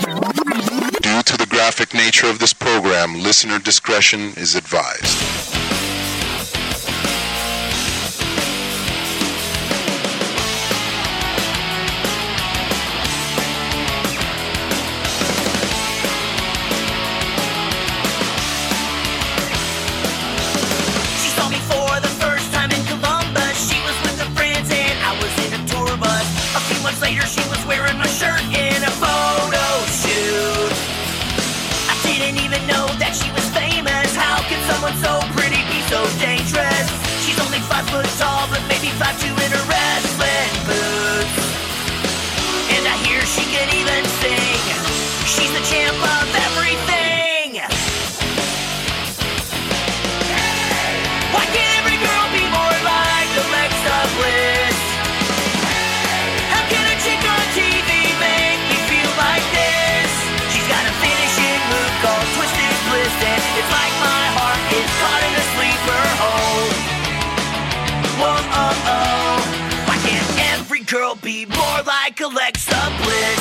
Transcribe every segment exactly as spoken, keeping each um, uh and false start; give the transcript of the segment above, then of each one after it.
Due to the graphic nature of this program, listener discretion is advised. Later she was wearing my shirt in a photo shoot. I didn't even know that she was famous. How could someone so pretty be so dangerous? She's only five foot tall, but maybe five two in her wrestling boots. And I hear she can even sing. She's the champ of everything. Why can't every girl be more like Alexa Bliss? T V make me feel like this. She's got a finishing move called Twisted Bliss, and it's like my heart is caught in a sleeper hole. Whoa, oh, oh. Why can't every girl be more like Alexa Bliss?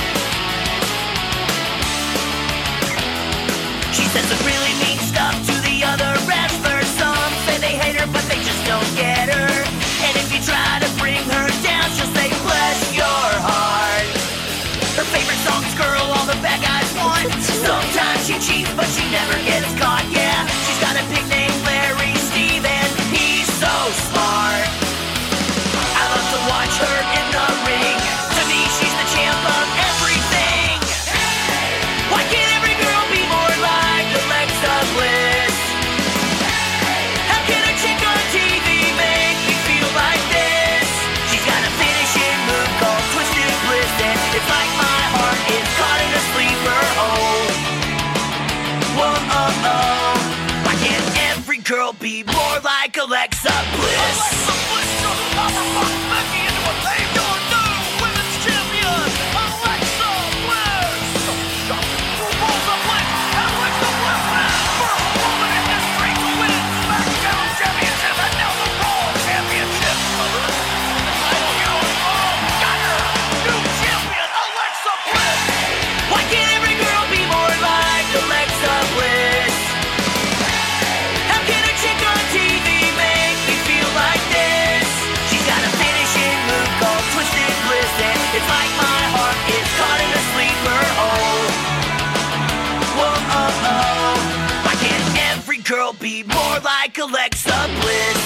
She says some really mean stuff to the other wrestlers. Some say they hate her, but they just don't get her. And if you try to bring her down, she'll say, bless your heart. Her favorite song's Girl All the Bad Guys Want. Sometimes she cheats, but she never gets caught, yeah. She's got a pig named Larry Steve, and he's so smart. I love to watch her in the ring. To me, she's the champ of everything. Why can't every girl be more like Alexa Bliss? How can a chick on T V make me feel like this? She's got a finishing move called Twisted Bliss, and it's like my heart is caught in a sleeper hole. Whoa, oh, oh. Why can't every girl be more like Alexa Bliss? Alexa Bliss just powerfucked Becky into a lame your new women's champion, Alexa Bliss. So shocking. Alexa Bliss, Alexa Bliss, first woman in history to win SmackDown Championship and now the Raw Championship. The title you all got her, new champion, Alexa Bliss. Why can't every girl be more like Alexa Bliss? How can a chick on T V make me feel like this? She's got a finishing move called Twisted Bliss, and it's like my heart is caught in a sleeper hole. Whoa, oh, oh. Why can't every girl be more like Alexa Bliss?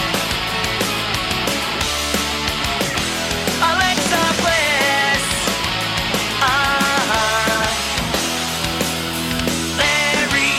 Alexa Bliss. Uh-huh. Larry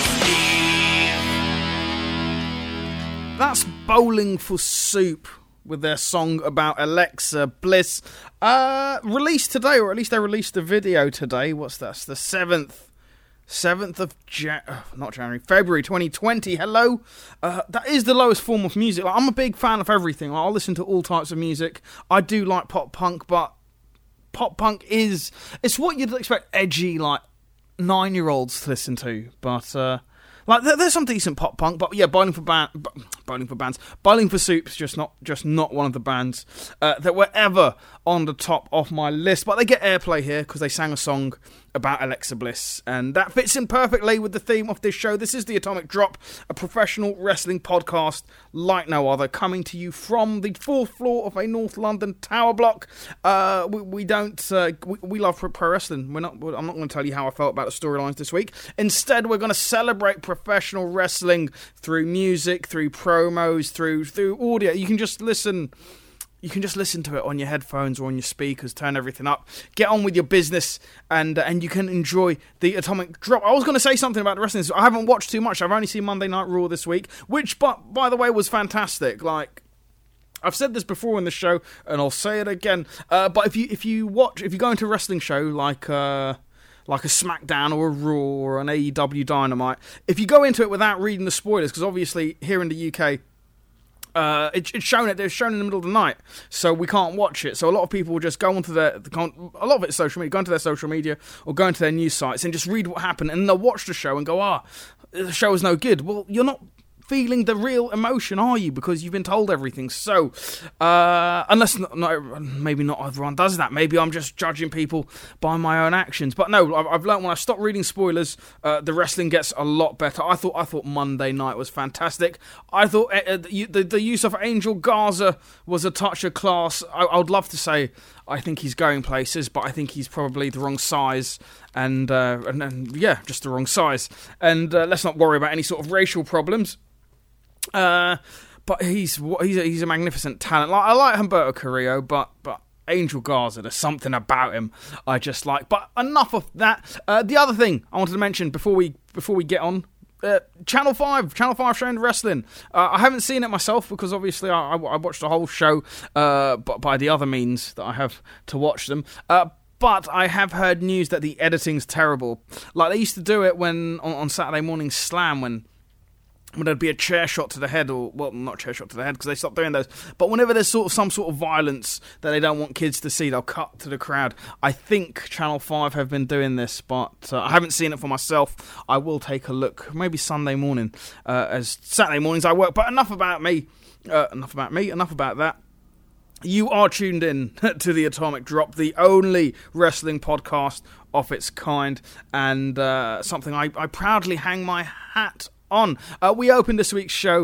Steve. That's Bowling for Soup with their song about Alexa Bliss. Uh, released today, or at least they released a video today. What's that? It's the seventh. seventh of Jan- uh, not January, February twenty twenty. Hello. Uh, that is the lowest form of music. Like, I'm a big fan of everything. Like, I'll listen to all types of music. I do like pop punk, but pop punk is, it's what you'd expect edgy, like, nine-year-olds to listen to. But, uh, like, there, there's some decent pop punk, but yeah, Bowling for Band, b- Bowling for Bands, Bowling for Soup's just not, just not one of the bands uh, that were ever on the top of my list. But they get airplay here because they sang a song about Alexa Bliss, and that fits in perfectly with the theme of this show. This is the Atomic Drop, a professional wrestling podcast like no other, coming to you from the fourth floor of a North London tower block. Uh, we, we don't, uh, we, we love pro wrestling. We're not. I'm not going to tell you how I felt about the storylines this week. Instead, we're going to celebrate professional wrestling through music, through promos, through through audio. You can just listen. You can just listen to it on your headphones or on your speakers, turn everything up, get on with your business, and uh, and you can enjoy the Atomic Drop. I was going to say something about the wrestling. I haven't watched too much. I've only seen Monday Night Raw this week, which, but by the way, was fantastic. Like, I've said this before in the show, and I'll say it again. Uh, but if you if you watch, if you go into a wrestling show like uh, like a SmackDown or a Raw or an A E W Dynamite, if you go into it without reading the spoilers, because obviously here in the U K, Uh, it, it's shown it. It's shown in the middle of the night, so we can't watch it. So a lot of people will just go onto their, a lot of it's social media, go into their social media or go into their news sites and just read what happened, and they'll watch the show and go, ah, the show is no good. Well, you're not feeling the real emotion, are you? Because you've been told everything. So, uh, unless not, no, maybe not everyone does that. Maybe I'm just judging people by my own actions. But no, I've, I've learned when I stop reading spoilers, uh, the wrestling gets a lot better. I thought I thought Monday night was fantastic. I thought uh, the, the the use of Angel Garza was a touch of class. I, I would love to say I think he's going places, but I think he's probably the wrong size, and uh, and, and yeah, just the wrong size. And uh, let's not worry about any sort of racial problems. Uh, but he's he's a, he's a magnificent talent. Like, I like Humberto Carrillo, but but Angel Garza, there's something about him I just like. But enough of that. Uh, the other thing I wanted to mention before we before we get on. Uh, Channel five, Channel five showing wrestling. Uh, I haven't seen it myself because obviously I, I, I watched the whole show uh, but by the other means that I have to watch them. Uh, but I have heard news that the editing's terrible. Like they used to do it when on, on Saturday Morning Slam when when there'd be a chair shot to the head, or, well, not chair shot to the head, because they stopped doing those, but whenever there's sort of some sort of violence that they don't want kids to see, they'll cut to the crowd. I think Channel five have been doing this, but uh, I haven't seen it for myself. I will take a look, maybe Sunday morning, uh, as Saturday mornings I work, but enough about me, uh, enough about me, enough about that. You are tuned in to the Atomic Drop, the only wrestling podcast of its kind, and uh, something I, I proudly hang my hat on. Uh, we opened this week's show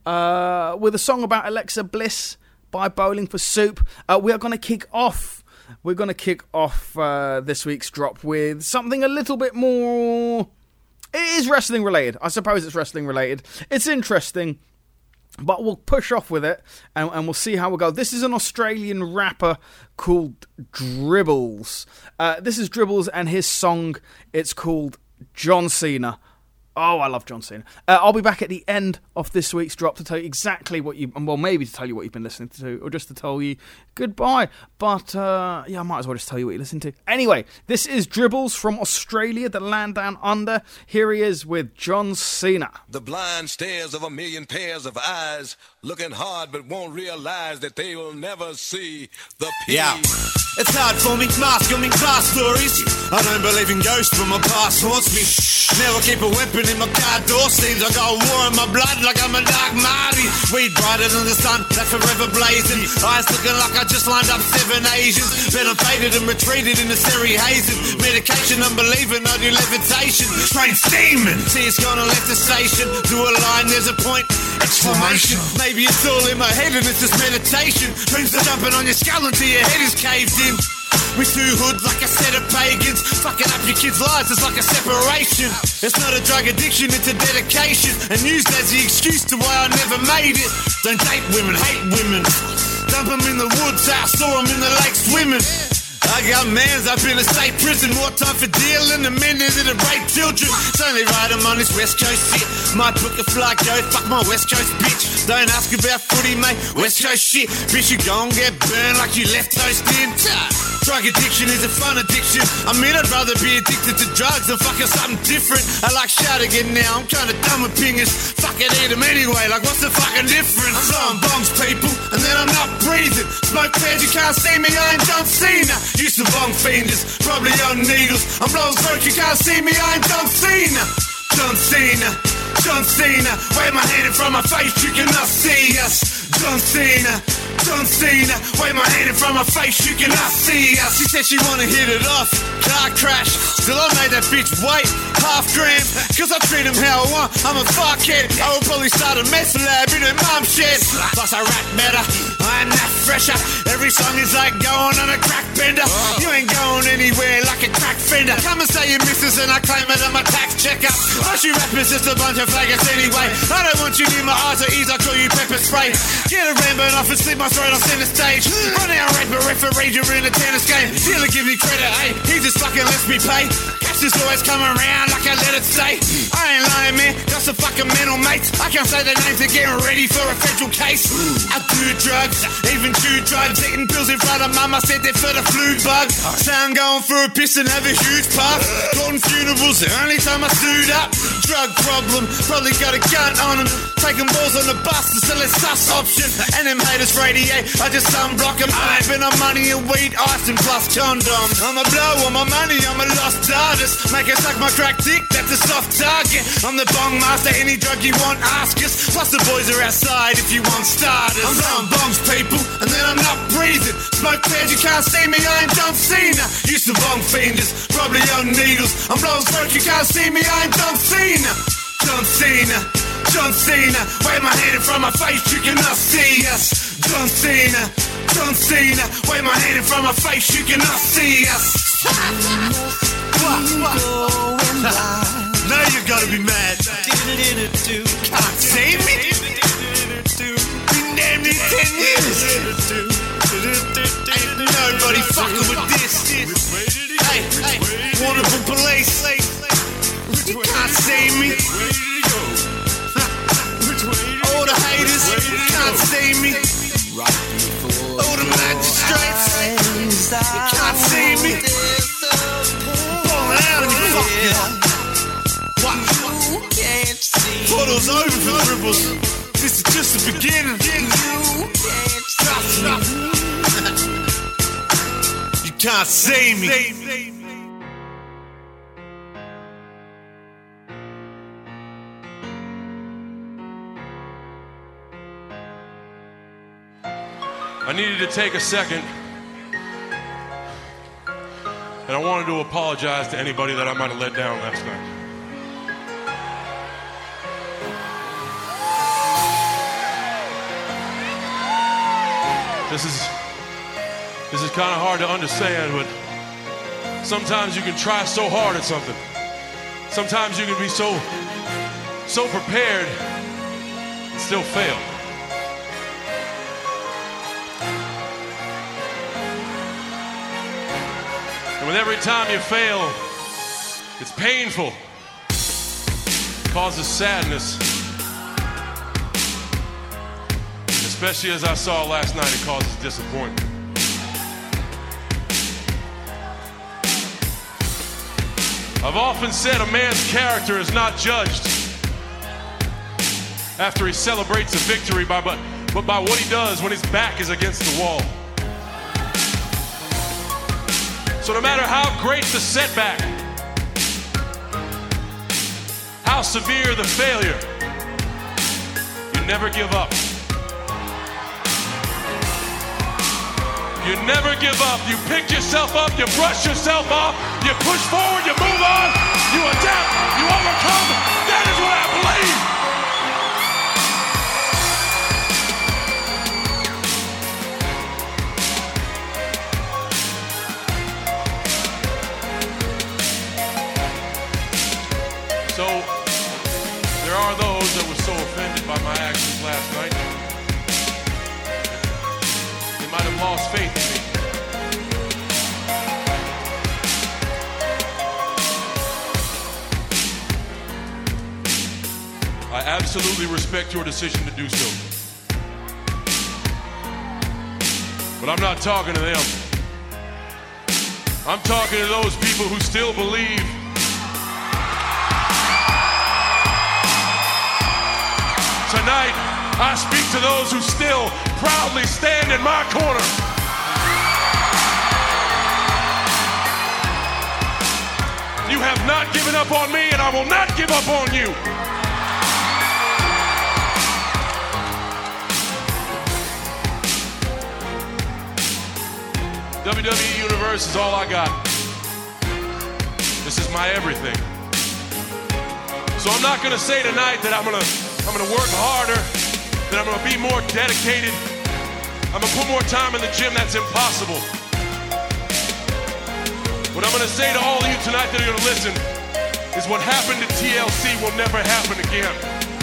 uh, with a song about Alexa Bliss by Bowling for Soup. Uh, we are going to kick off. We're going to kick off uh, this week's drop with something a little bit more. It is wrestling related. I suppose it's wrestling related. It's interesting, but we'll push off with it and, and we'll see how we go. This is an Australian rapper called Dribbles. Uh, this is Dribbles and his song. It's called John Cena. Oh, I love John Cena. Uh, I'll be back at the end of this week's drop to tell you exactly what you... Well, maybe to tell you what you've been listening to, or just to tell you goodbye. But, uh, yeah, I might as well just tell you what you listen to. Anyway, this is Dribbles from Australia, the land down under. Here he is with John Cena. The blind stares of a million pairs of eyes, looking hard but won't realize that they will never see the peace. Yeah. It's hard for me, mask on me class stories. I don't believe in ghosts, but my past haunts me. Never keep a weapon in my car door. Seems I got war in my blood like I'm a dark Marty. Weed brighter than the sun, that's forever blazing. Eyes looking like I just lined up seven Asians. Then I faded and retreated in the Surrey hazing. Medication, unbelieving, I do levitation. Train steaming. See, it's gonna left the station. To a line, there's a point. Exclamation. Maybe it's all in my head and it's just meditation. Dreams are jumping on your skull until your head is caved in. We two hoods like a set of pagans. Fucking up your kids' lives, it's like a separation. It's not a drug addiction, it's a dedication. And used as the excuse to why I never made it. Don't date women, hate women. Dump them in the woods, I saw them in the lake swimming. I got mans up in a state prison. More time for dealing than men that have rape children. It's only right I'm on this West Coast shit. Might book a flight, go fuck my West Coast bitch. Don't ask about footy, mate. West Coast shit. Bitch, you gon' get burned like you left toast in. Drug addiction is a fun addiction. I mean, I'd rather be addicted to drugs than fucking something different. I like shout again now. I'm kinda done with pingers. Fucking eat them anyway. Like, what's the fucking difference? I'm blowing bongs, people, and then I'm not breathing. Smoke feds, you can't see me. I ain't John Cena. Used to bong fienders, probably on needles. I'm blowing smoke, you can't see me. I ain't John Cena. John Cena. John Cena. Wave my hand in front of my face, you cannot see us. John Cena. John Cena, wave my hand in front of my face, you cannot see us. She said she wanna hit it off, car crash. Still I made that bitch wait, half gram. Cause I treat him how I want, I'm a fuckhead. I would probably start a meth lab in her mom's shed. Plus I rap better, I'm that fresher. Every song is like going on a crack bender. You ain't going anywhere like a crack fender. Come and say you missus and I claim it on my tax checkup. Plus you rappers just a bunch of faggots anyway. I don't want you near my eyes or ears, I call you pepper spray. Get a rainbow off and slip my throat on center stage. Run out, rape a referee during a tennis game. Dealer give me credit, hey, he just fucking lets me pay. Cash is always coming around like I let it stay. I ain't lying, man, got some fucking mental mates. I can't say their names, they're getting ready for a federal case. I do drugs, even chew drugs. Eating pills in front of mum, I said they're for the flu bug. Say I'm going for a piss and have a huge puff. Gordon funerals, the only time I suit up. Drug problem, probably got a gun on him. Taking balls on the bus to sell a sus option. And them haters radiate, I just unblock them. I ain't been on money and weed, ice and plus condoms. I'm a blow on my money, I'm a lost artist. us. Make us suck my crack dick, that's a soft target. I'm the bong master, any drug you want, ask us. Plus the boys are outside if you want starters. I'm blowing bongs, people, and then I'm not breathing. Smoke pairs, you can't see me, I ain't John Cena. Used to bong fienders, probably on needles. I'm blowing smoke, you can't see me, I ain't John Cena. John Cena, John Cena. Wave my hand in front of my face, you cannot see us. John Cena, John Cena. Wave my hand in front of my face, you cannot see us. What, what? Now you gotta be mad. Can't see me. Been damn near ten years. Ain't nobody fucking with this. Hey, hey, wonderful police. You can't see me. All the haters can't see me. All the magistrates, you can't see me. Fall out and you fuck you. What? Photos over for dribbles. This is just the beginning. You can't see me. I needed to take a second, and I wanted to apologize to anybody that I might have let down last night. This is this is kind of hard to understand, but sometimes you can try so hard at something. Sometimes you can be so so prepared and still fail. And with every time you fail, it's painful. It causes sadness. Especially as I saw last night, it causes disappointment. I've often said a man's character is not judged after he celebrates a victory, by, but, but by what he does when his back is against the wall. So no matter how great the setback, how severe the failure, you never give up. You never give up. You pick yourself up, you brush yourself off, you push forward, you move on, you adapt, you overcome. That is what I believe. So, there are those that were so offended by my actions last night, they might have lost faith in me. I absolutely respect your decision to do so. But I'm not talking to them. I'm talking to those people who still believe tonight. I speak to those who still proudly stand in my corner. You have not given up on me, and I will not give up on you. W W E Universe is all I got. This is my everything. So I'm not gonna say tonight that I'm gonna I'm gonna work harder, that I'm gonna be more dedicated, I'm gonna put more time in the gym. That's impossible. What I'm gonna say to all of you tonight that are gonna listen is what happened to T L C will never happen again.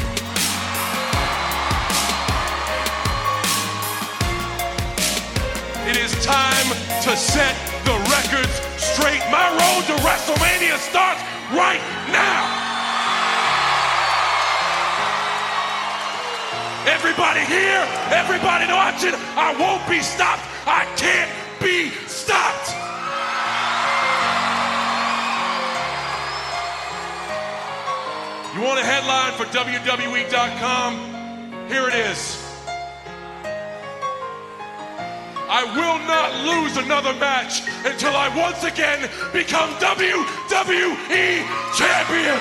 It is time to set the records straight. My road to WrestleMania starts right now. Everybody here, everybody watching, I won't be stopped. I can't be stopped. You want a headline for W W E dot com? Here it is. I will not lose another match until I once again become W W E Champion.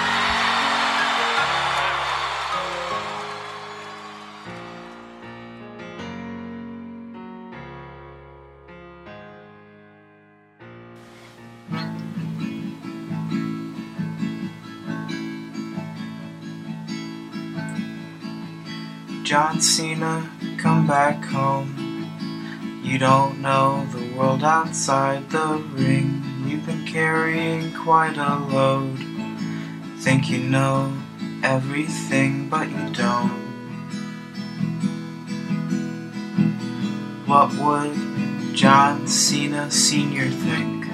John Cena, come back home. You don't know the world outside the ring. You've been carrying quite a load. Think you know everything, but you don't. What would John Cena Senior think?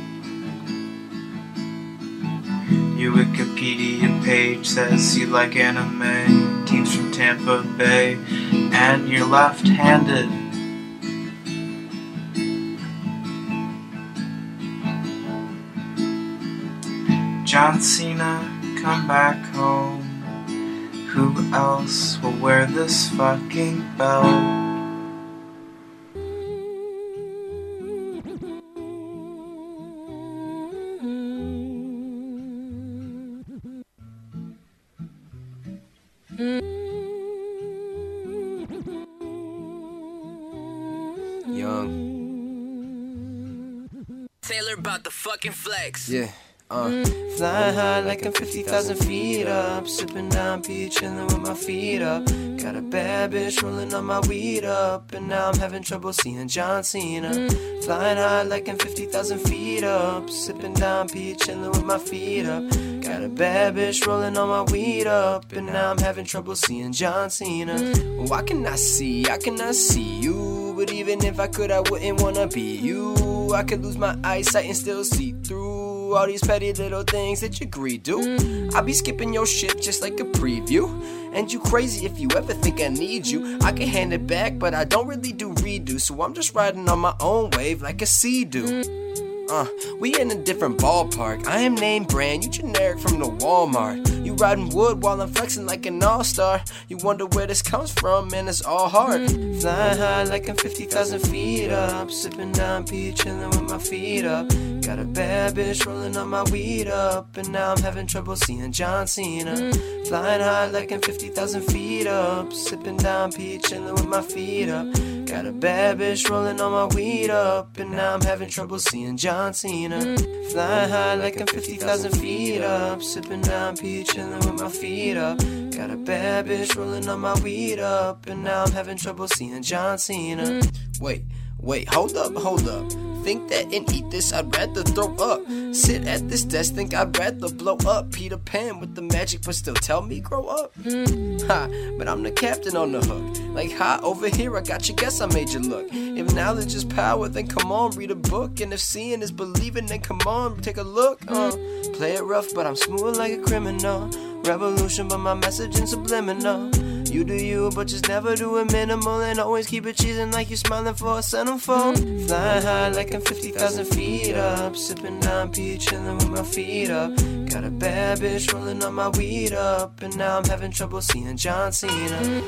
Your Wikipedia page says you like anime, teams from Tampa Bay, and you're left-handed. John Cena, come back home. Who else will wear this fucking belt? Young. Taylor about the fucking flex. Yeah. Uh. Flying high like I'm fifty thousand feet up. Sipping down peach, chilling with my feet up. Got a bad bitch rolling on my weed up. And now I'm having trouble seeing John Cena. Flying high like I'm fifty thousand feet up. Sipping down peach, chilling with my feet up. Got a bad bitch rolling on my weed up. And now I'm having trouble seeing John Cena. Well, I cannot see, I cannot see you. But even if I could, I wouldn't wanna be you. I could lose my eyesight and still see through all these petty little things that you agree to. I be skipping your shit just like a preview. And you crazy if you ever think I need you. I can hand it back, but I don't really do redo. So I'm just riding on my own wave like a sea do. Uh, we in a different ballpark. I am name brand, you generic from the Walmart. You riding wood while I'm flexing like an all-star. You wonder where this comes from, man, it's all hard. Flying high like I'm fifty thousand feet up. Sipping down peach, chilling with my feet up. Got a bad bitch rolling on my weed up. And now I'm having trouble seeing John Cena. Flying high like I'm fifty thousand feet up. Sipping down peach, chilling with my feet up. Got a bad bitch rolling on my weed up. And now I'm having trouble seeing John Cena. Flying high like I'm fifty thousand feet up. Sipping down peach, chilling with my feet up. Got a bad bitch rolling on my weed up. And now I'm having trouble seeing John Cena. Wait, wait, hold up, hold up. Think that and eat this, I'd rather throw up. Sit at this desk, think I'd rather blow up. Peter Pan with the magic, but still tell me grow up. Ha, but I'm the captain on the hook. Like, hi, over here, I got you, guess I made you look. If knowledge is power, then come on, read a book. And if seeing is believing, then come on, take a look. Uh, play it rough, but I'm smooth like a criminal. Revolution, but my message is subliminal. You do you, but just never do it minimal. And always keep it cheesing like you're smiling for a centerfold. Flying high like I'm fifty thousand feet up. Sipping down peach, chilling with my feet up. Got a bad bitch rolling on my weed up. And now I'm having trouble seeing John Cena.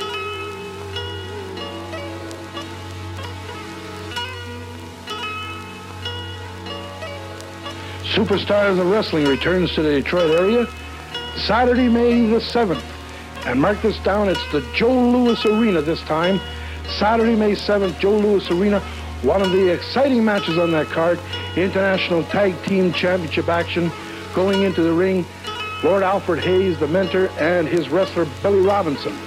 Superstars of Wrestling returns to the Detroit area Saturday, May the seventh. And mark this down, it's the Joe Louis Arena this time. Saturday, May seventh, Joe Louis Arena. One of the exciting matches on that card, International Tag Team Championship action. Going into the ring, Lord Alfred Hayes, the mentor, and his wrestler, Billy Robinson.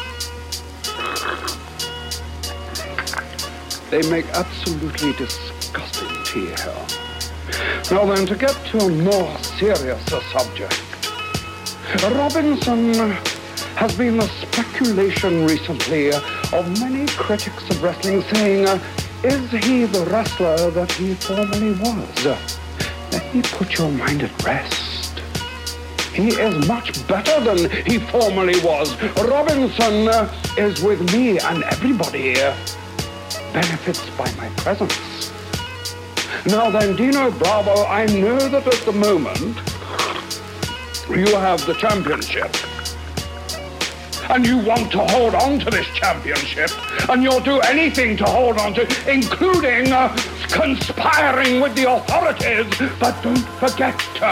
They make absolutely disgusting tea here. Now then, to get to a more serious subject, Robinson has been a speculation recently of many critics of wrestling saying, uh, is he the wrestler that he formerly was? Let me put your mind at rest. He is much better than he formerly was. Robinson uh, is with me, and everybody uh, benefits by my presence. Now then, Dino Bravo, I know that at the moment you have the championship. and you want to hold on to this championship, and you'll do anything to hold on to, including uh, conspiring with the authorities. But don't forget, uh,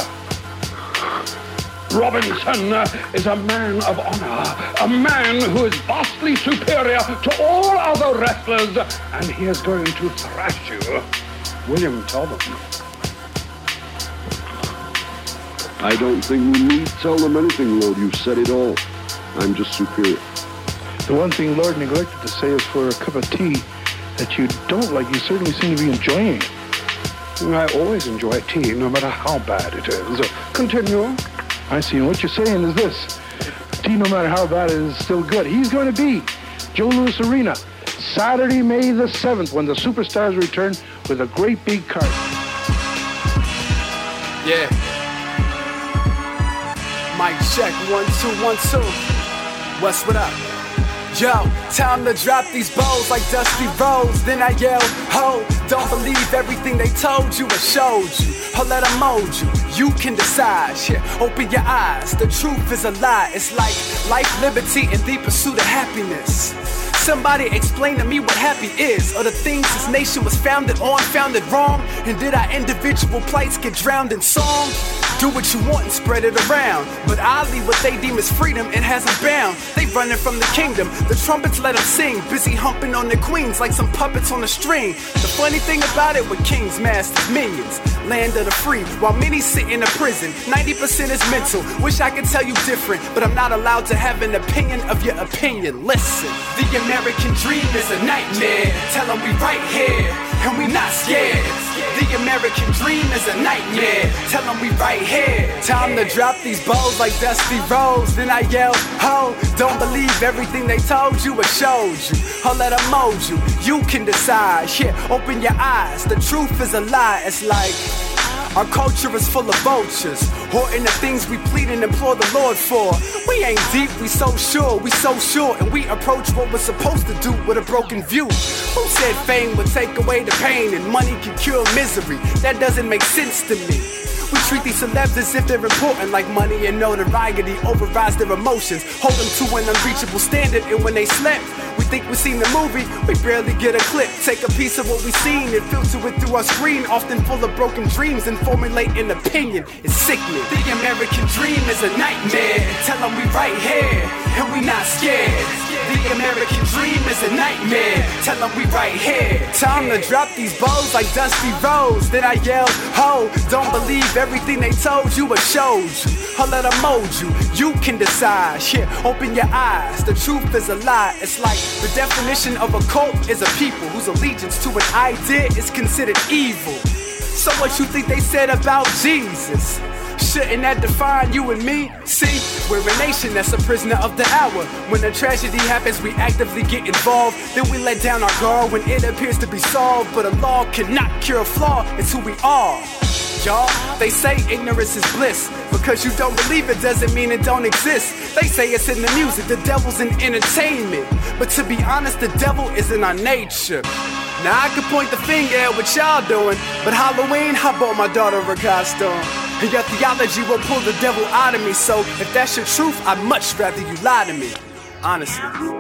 Robinson uh, is a man of honor, a man who is vastly superior to all other wrestlers, and he is going to thrash you. William, tell them. I don't think we need tell them anything, Lord. You've said it all. I'm just superior. The one thing Lord neglected to say is for a cup of tea that you don't like, you certainly seem to be enjoying. I always enjoy tea, no matter how bad it is. Continue. I see. And what you're saying is this. Tea, no matter how bad it is, still good. He's going to be Joe Louis Arena, Saturday, May the seventh, when the Superstars return with a great big card. Yeah. Mic check, one, two, one, two. What's what up? Yo, time to drop these bowls like Dusty Rhodes. Then I yell, ho, don't believe everything they told you or showed you. Or let them mold you, you can decide. Yeah, open your eyes, the truth is a lie. It's like life, liberty, and the pursuit of happiness. Somebody explain to me what happy is, or the things this nation was founded on, founded wrong. And did our individual plights get drowned in song? Do what you want and spread it around. But oddly, what they deem as freedom, it hasn't bound. They running from the kingdom, the trumpets let them sing. Busy humping on their queens like some puppets on a string. The funny thing about it, with kings, masters, minions, land of the free, while many sit in a prison. ninety percent is mental, wish I could tell you different, but I'm not allowed to have an opinion of your opinion. Listen, the American dream is a nightmare. Tell them we right here, and we not scared. The American dream is a nightmare. Tell them we right here. Time to drop these bowls like Dusty Rhodes. Then I yell, ho, don't believe everything they told you or showed you. Or let them mold you, you can decide. Yeah, open your eyes, the truth is a lie. It's like our culture is full of vultures, hoarding the things we plead and implore the Lord for. We ain't deep, we so sure, we so sure, and we approach what we're supposed to do with a broken view. Who said fame would take away the pain and money can cure misery? That doesn't make sense to me. We treat these celebs as if they're important, like money and notoriety overrides their emotions, hold them to an unreachable standard, and when they slept, we think we've seen the movie, we barely get a clip. Take a piece of what we've seen and filter it through our screen, often full of broken dreams, and formulate an opinion. It's sickening. The American dream is a nightmare. Tell them we right here, and we not scared. The American dream is a nightmare. Tell them we right here. Time to drop these bowls like Dusty Rhodes. Then I yell, ho, don't believe everything they told you or showed you. Or let them mold you, you can decide. Yeah, open your eyes, the truth is a lie. It's like the definition of a cult is a people whose allegiance to an idea is considered evil. So what you think they said about Jesus? Shouldn't that define you and me? See, we're a nation that's a prisoner of the hour. When a tragedy happens, we actively get involved. Then we let down our guard when it appears to be solved. But a law cannot cure a flaw, it's who we are. Y'all, they say ignorance is bliss. Because you don't believe it doesn't mean it don't exist. They say it's in the music, the devil's in entertainment. But to be honest, the devil is in our nature. Now I could point the finger at what y'all doing, but Halloween, I bought my daughter a costume. And your theology will pull the devil out of me. So if that's your truth, I'd much rather you lie to me. Honestly.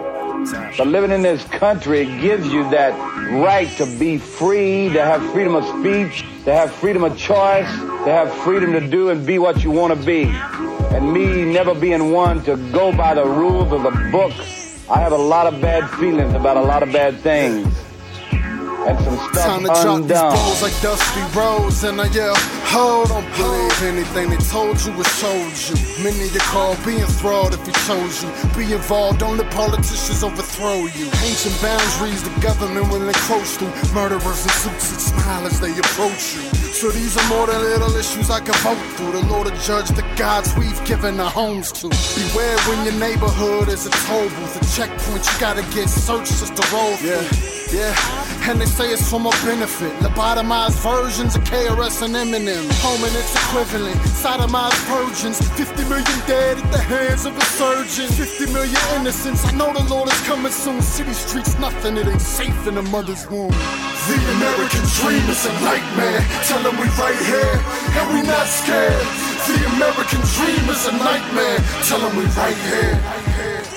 But living in this country gives you that right to be free, to have freedom of speech, to have freedom of choice, to have freedom to do and be what you want to be. And me never being one to go by the rules of the book, I have a lot of bad feelings about a lot of bad things. And some stuff Time to drop undone. these bowls like Dusty Rhodes, and I yell, hold on, believe anything they told you or showed you. Many you call be enthralled if he chose you. Be involved, don't let politicians overthrow you. Ancient boundaries the government will encroach through. Murderers in suits that smile as they approach you. So these are more than little issues I can vote through. The Lord will judge the gods we've given our homes to. Beware when your neighborhood is a toll booth, a checkpoint you gotta get searched just to roll through. Yeah. Yeah, and they say it's for more benefit. Lobotomized versions of K R S and Eminem. Home and its equivalent. Sodomized virgins. fifty million dead at the hands of a surgeon. fifty million innocents. I know the Lord is coming soon. City streets, nothing. It ain't safe in a mother's womb. The American dream is a nightmare. Tell them we right here, and we not scared. The American dream is a nightmare. Tell them we right here.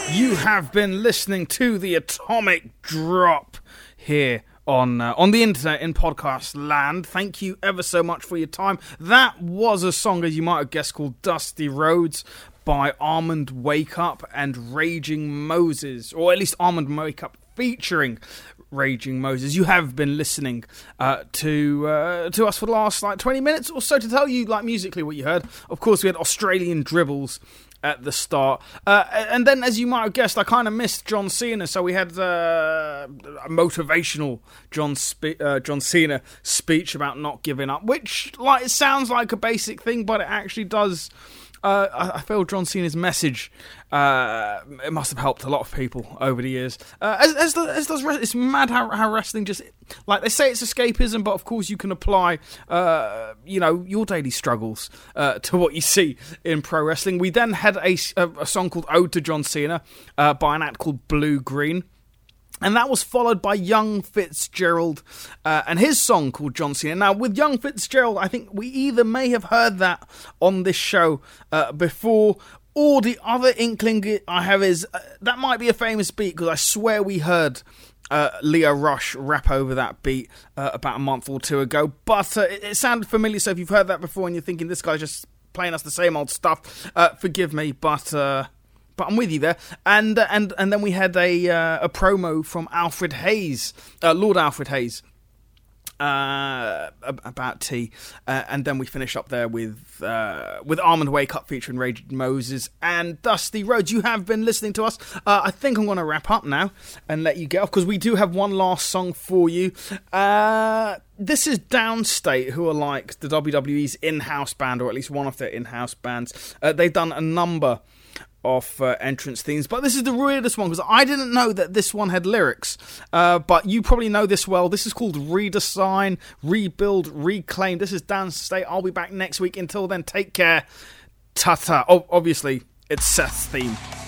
You have been listening to the Atomic Drop here on uh, on the internet in podcast land. Thank you ever so much for your time. That was a song, as you might have guessed, called Dusty Roads by Armand Wake Up and Raging Moses, or at least Armand Wake Up featuring Raging Moses. You have been listening uh, to uh, to us for the last like twenty minutes or so to tell you like musically what you heard. Of course, we had Australian Dribbles at the start, uh, and then, as you might have guessed, I kind of missed John Cena, so we had uh, a motivational John Spe- uh, John Cena speech about not giving up, which like it sounds like a basic thing, but it actually does. Uh, I, I feel John Cena's message uh, it must have helped a lot of people over the years. Uh, as, as, the, as does it's mad how, how wrestling just like they say it's escapism, but of course you can apply uh, you know your daily struggles uh, to what you see in pro wrestling. We then had a, a, a song called "Ode to John Cena" uh, by an act called Blue Green. And that was followed by Young Fitzgerald uh, and his song called John Cena. Now, with Young Fitzgerald, I think we either may have heard that on this show uh, before, or the other inkling I have is uh, that might be a famous beat, because I swear we heard uh, Leo Rush rap over that beat uh, about a month or two ago. But uh, it, it sounded familiar, so if you've heard that before and you're thinking this guy's just playing us the same old stuff, uh, forgive me, but... Uh, But I'm with you there, and uh, and and then we had a uh, a promo from Alfred Hayes, uh, Lord Alfred Hayes, uh, about tea, uh, and then we finish up there with uh, with Armand Wake Up featuring Raging Moses and Dusty Rhodes. You have been listening to us. Uh, I think I'm going to wrap up now and let you get off, because we do have one last song for you. Uh, this is Downstate, who are like the W W E's in-house band, or at least one of their in-house bands. Uh, they've done a number of uh, entrance themes, but this is the weirdest one, because I didn't know that this one had lyrics, uh, but you probably know this well. This is called Redesign, Rebuild, Reclaim. This is Downstate. I'll be back next week. Until then, take care. Ta-ta. Oh, obviously, it's Seth's theme.